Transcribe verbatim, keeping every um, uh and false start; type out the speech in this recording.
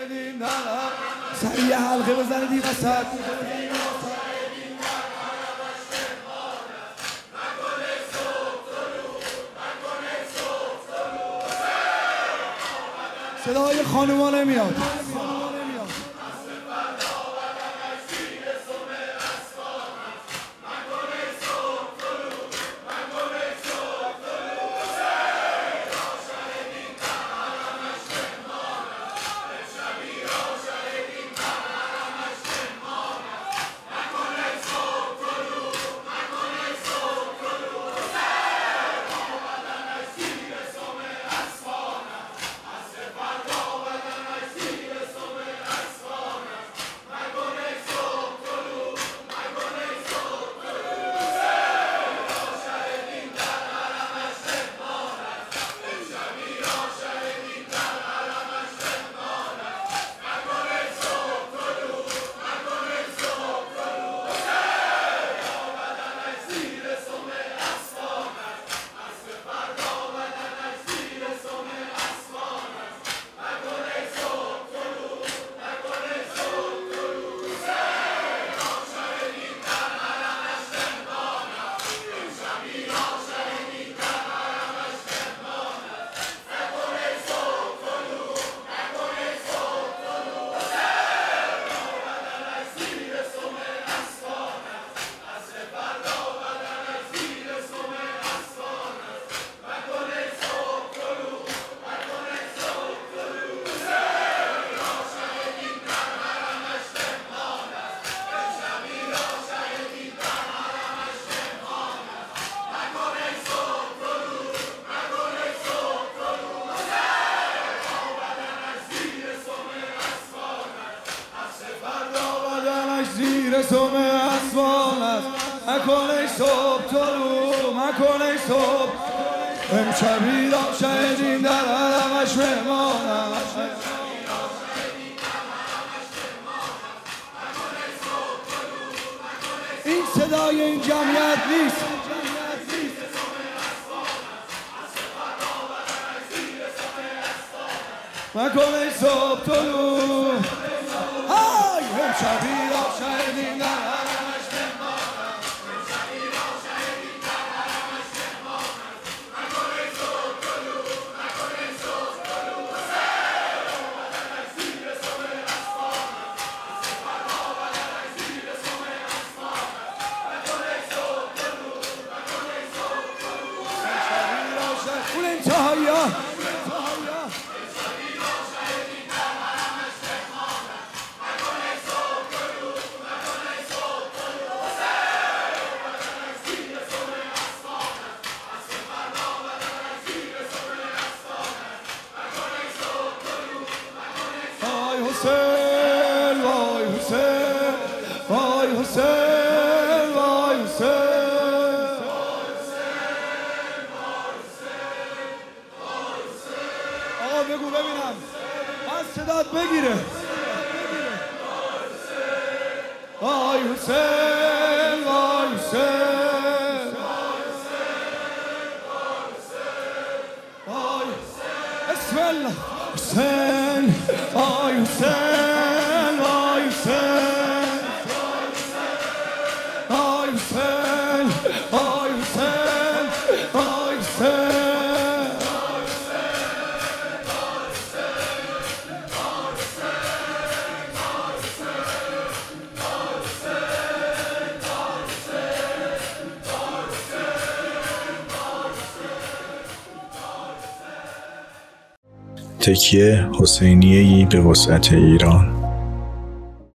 سریع حلقه بزنید این وسط. صدای خانوما نمیاد. زیر سم اسوان است مکنه صبح طلوع مکنه صبح امشبی را شهیدیم در علمش بمانم این صدای این جمعیت نیست مکنه صبح طلوع های امشبی را شهیدیم در علمش بمانم امشبی را شهیدیم در علمش بمانم مکنه صبح طلوع مکنه صبح طلوع حسین آمدنش زیر سم اسوانم از فردا آمدنش زیر سم اسوانم مکنه صبح طلوع مکنه صبح طلوع امشبی را شهیدیم اون انتهایی ها حسین وای حسین وای حسین وای حسین آقا بگو ببینم از صدات بگیره وای حسین وای حسین وای بسم الله حسین وای حسین وای حسین وای حسین وای حسین وای حسین تکیه حسینیه‌ای به وسعت ایران.